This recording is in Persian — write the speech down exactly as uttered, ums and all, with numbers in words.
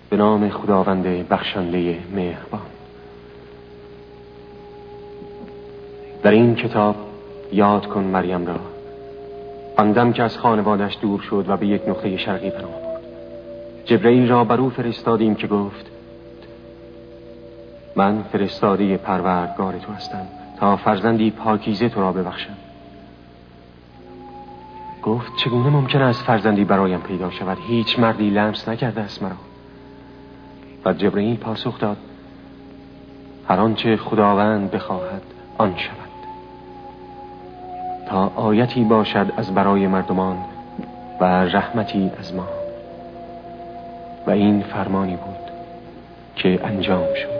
به نام خداوند بخشنده مهربان. در این کتاب یاد کن مریم را، آندم که از خانوادش دور شد و به یک نقطه شرقی پناه برد. جبرئیل را بر او فرستادیم که گفت من فرستاده پروردگار تو هستم تا فرزندی پاکیزه تو را ببخشم. گفت چگونه ممکن است فرزندی برایم پیدا شود؟ هیچ مردی لمس نکرده است مرا. و جبرئیل پاسخ داد هر آنچه خداوند بخواهد آن شود، تا آیتی باشد از برای مردمان و رحمتی از ما. و این فرمانی بود که انجام شد.